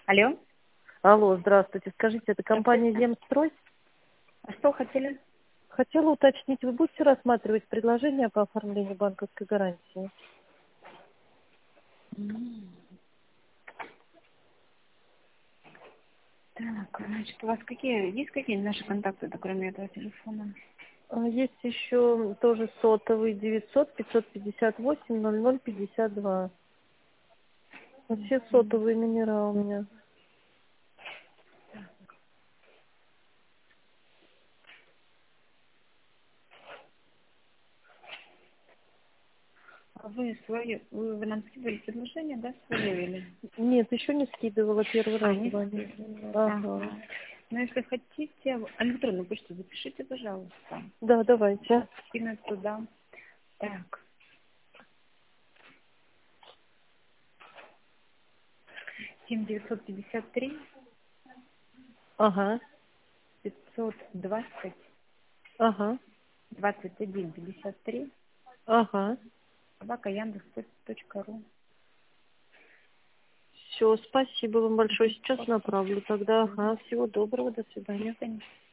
Алло, Алло, здравствуйте. Скажите, это компания здравствуйте. Земстрой? А что хотели? Хотела уточнить, вы будете рассматривать предложение по оформлению банковской гарантии? М. Так, значит, у вас есть какие наши контакты, кроме этого телефона? Есть еще тоже сотовый 900-558-00-52. Все сотовые номера у меня. А вы нам скидывали предложение, да, свое или? Нет, еще не скидывала, первый А, раз не звоню. скидывали. Ага. Ага. Ну, если хотите, электронную почту запишите, пожалуйста. Да, давайте. Сейчас скинуть туда. Так, 7953 Ага, 520 ага, 2153 ага. собака яндекс.ру. Все, спасибо вам большое. Сейчас направлю тогда. Ага, всего доброго, до До свидания. свидания.